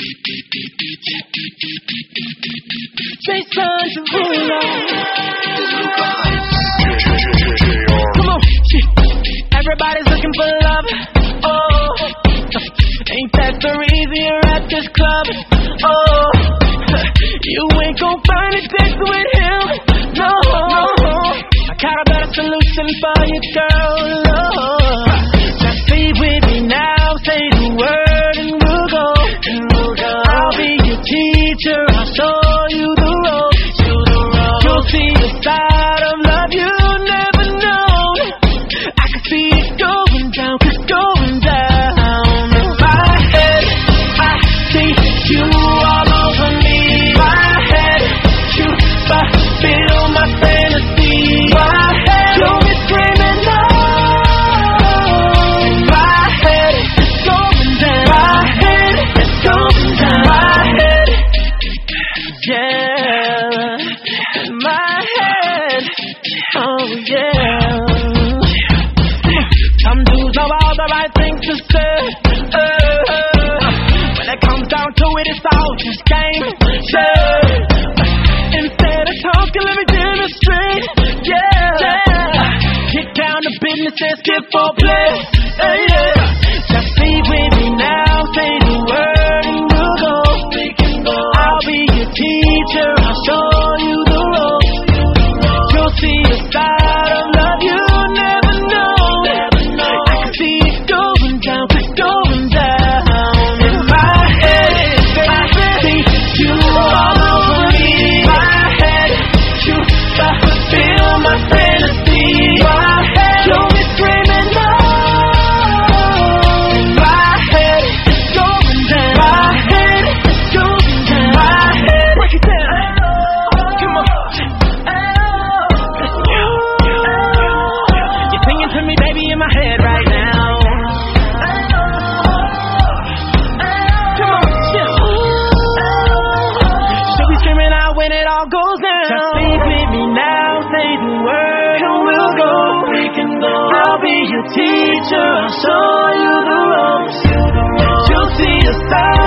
Jason Derulo. Come on, everybody's looking for love. Oh, ain't that so easy? You're at this club. Oh, you ain't gon' find it next with him. No, I got a better solution for you, girl. Oh, just be with me now. Say the word and we'll go. I'll be your teacher. I'll show you the road. You'll see the side of love you never known. I can see it going down, it's going down. In my head, I see you all over me. My head, you fulfill my fantasy. My head, you'll be screaming no. In my head, it's going down. My head, it's going down. My head, yeah. In my head, oh yeah. Some dudes know all the right things to say. When it comes down to it, it's all just game. Instead of talking, let me demonstrate. Yeah. Get down to business and skip for play. Just be with me now. Say the word and we'll go. I'll be your teacher. I'll show you the road. You'll see the side of love you never know. I can see it going down, it's going down. In my head, I see you all over me. My head, you fulfill my fantasy. My head, you'll be screaming no. In my head, it's going down. My head, it's going down. My head, break it down. Come on. You're singing to me, baby, in my head right now. Come on, she'll be screaming out when it all goes down. Just be with me now, say the word and we'll go. I'll be your teacher, I'll show you the ropes. You'll see the side